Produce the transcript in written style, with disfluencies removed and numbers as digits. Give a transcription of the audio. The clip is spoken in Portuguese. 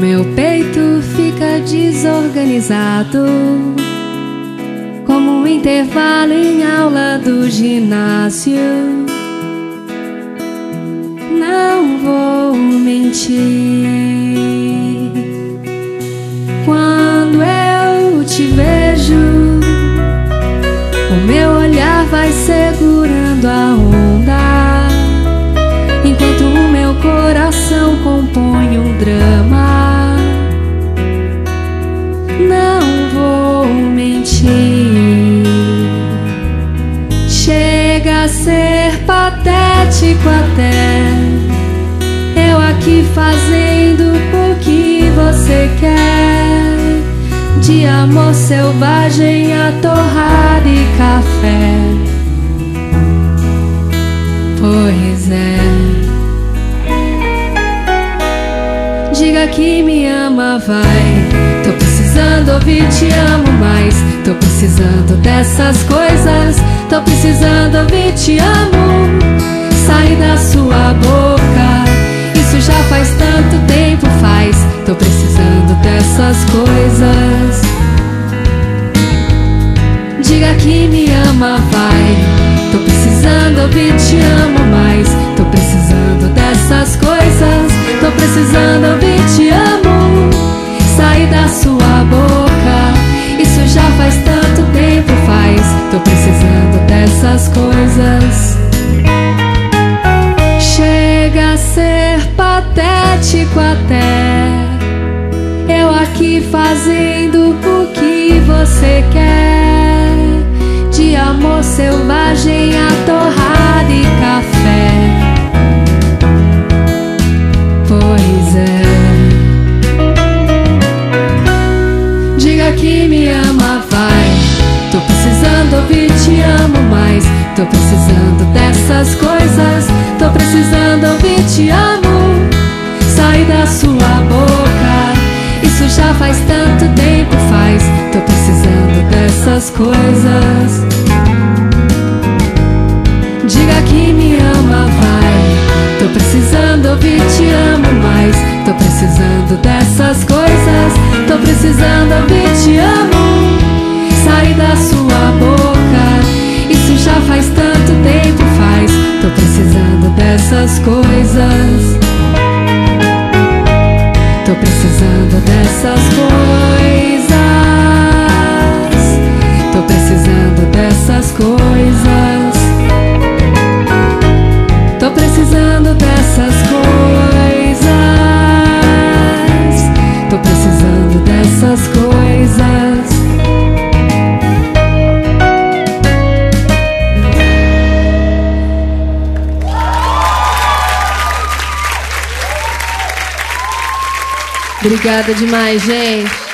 Meu peito fica desorganizado, como um intervalo em aula do ginásio. Não vou mentir, quando eu te vejo, o meu olhar vai segurando a onda, enquanto o meu coração compõe um drama. Não vou mentir, chega a ser patético até, eu aqui fazendo o que você quer, de amor selvagem a torrada e café. Pois é, diga que me ama, vai. Tô precisando ouvir te amo mais, tô precisando dessas coisas, tô precisando ouvir te amo sair da sua boca. Isso já faz tanto tempo faz, tô precisando dessas coisas. Diga que me ama, vai. Tô precisando ouvir te amo mais, tô precisando dessas coisas, tô precisando ouvir te amo sair da sua boca. Isso já faz tanto tempo faz, tô precisando dessas coisas. Chega a ser patético até, eu aqui fazendo o que você quer, de amor selvagem a torrada e café. Pois é, diga que me ama, vai. Tô precisando ouvir te amo mais, tô precisando dessas coisas, tô precisando ouvir te amo sair da sua boca. Isso já faz tanto tempo faz, tô precisando dessas coisas. Diga que me ama, vai. Tô precisando ouvir te amo mais, tô precisando dessas coisas, tô precisando ouvir te amo sair da sua boca. Isso já faz tanto tempo faz, tô precisando dessas coisas. Tô precisando dessas coisas, tô precisando dessas coisas, tô precisando dessas coisas, tô precisando dessas coisas. Obrigada demais, gente.